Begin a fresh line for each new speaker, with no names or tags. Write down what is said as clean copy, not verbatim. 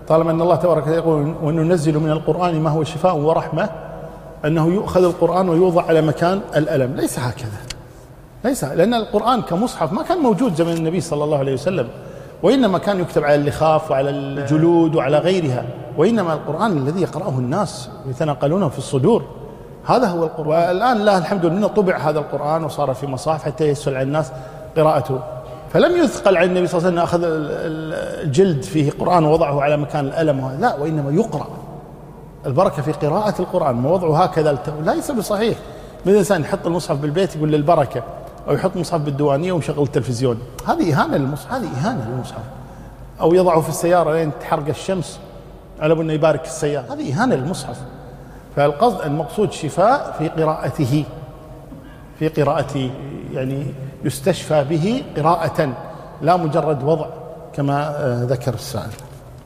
طالما أن الله تبارك وتعالى يقول وننزل من القرآن ما هو شفاء ورحمة، أنه يؤخذ القرآن ويوضع على مكان الألم. ليس هكذا، ليس، لأن القرآن كمصحف ما كان موجود زمن النبي صلى الله عليه وسلم، وإنما كان يكتب على اللخاف وعلى الجلود وعلى غيرها، وإنما القرآن الذي يقرأه الناس يتناقلونه في الصدور، هذا هو القرآن. والآن لا الحمد لله طبع هذا القرآن وصار في مصاحف حتى يسهل على الناس قراءته. فلم يثقل على النبي صلى الله عليه وسلم أخذ الجلد فيه قرآن ووضعه على مكان الألم، لا، وإنما يقرأ. البركة في قراءة القرآن، ما وضعه هكذا ليس بصحيح. من الإنسان يحط المصحف بالبيت يقول للبركة، أو يحط مصحف بالديوانية ويشغل التلفزيون، هذه إهانة للمصحف، هذه إهانة للمصحف. أو يضعه في السيارة لين تحرق الشمس على أنه يبارك السيارة، هذه إهانة للمصحف. فالقصد المقصود شفاء في قراءته، في قراءته، يعني يستشفى به قراءة لا مجرد وضع كما ذكر السائل.